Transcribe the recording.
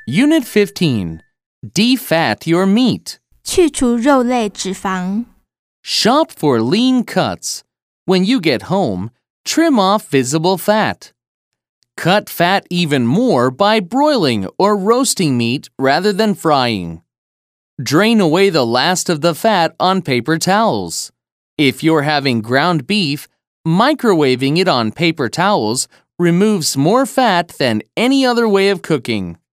Unit 15. Defat your meat. 去除肉类脂肪。 Shop for lean cuts. When you get home, trim off visible fat. Cut fat even more by broiling or roasting meat rather than frying. Drain away the last of the fat on paper towels. If you're having ground beef, microwaving it on paper towels removes more fat than any other way of cooking.